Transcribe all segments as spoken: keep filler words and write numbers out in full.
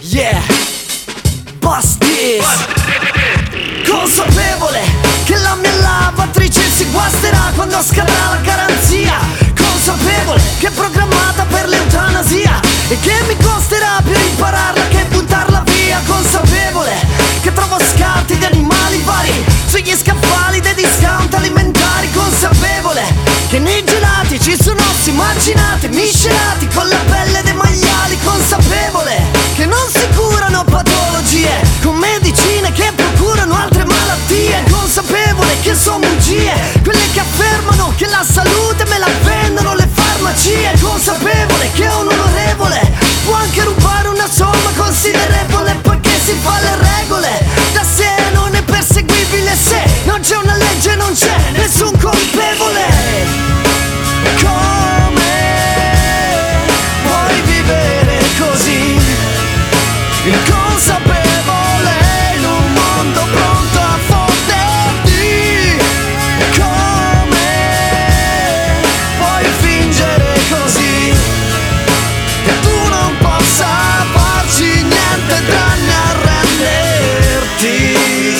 Yeah, bust this. Consapevole che la mia lavatrice si guasterà quando scadrà la garanzia. Consapevole che è programmata per l'eutanasia e che mi costerà più impararla che buttarla via. Consapevole che trovo scarti di animali vari sugli scaffali dei discount alimentari. Consapevole che nei gelati ci sono ossi immaginati miscelati con la pelle dei maiali. Consapevole che non si curano patologie con medicine che procurano altre malattie. Consapevole che sono bugie quelle che affermano che la salute me la vendono le farmacie. Consapevole che un onorevole può anche rubare una somma considerevole poiché si fa le regole da sé, non è perseguibile se non c'è una legge, non c'è nessun colpevole. Come puoi vivere così, inconsapevole in un mondo pronto a fotterti? Come puoi fingere così che tu non possa farci niente tranne arrenderti?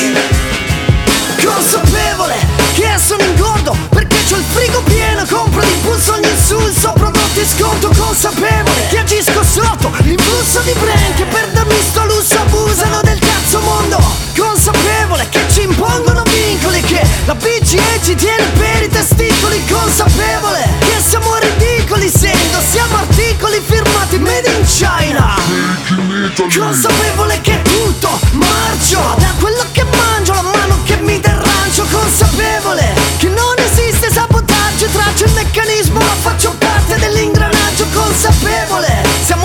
Consapevole che sono ingordo perché c'ho il frigo pieno, compro d'impulso ogni insulso, prodotti sconto. Consapevole che agisco sotto l'influsso di brand che per darmi sto lusso abusano del terzo mondo. Consapevole che ci impongono vincoli, che la B C E ci tiene per i testicoli. Consapevole che siamo ridicoli se indossiamo articoli firmati made in China. Consapevole che tutto marcio da quello che mangio, la mano che mi derrancio. Consapevole che non esiste sabotaggio, traccio il meccanismo ma faccio parte dell'ingranaggio. Consapevole siamo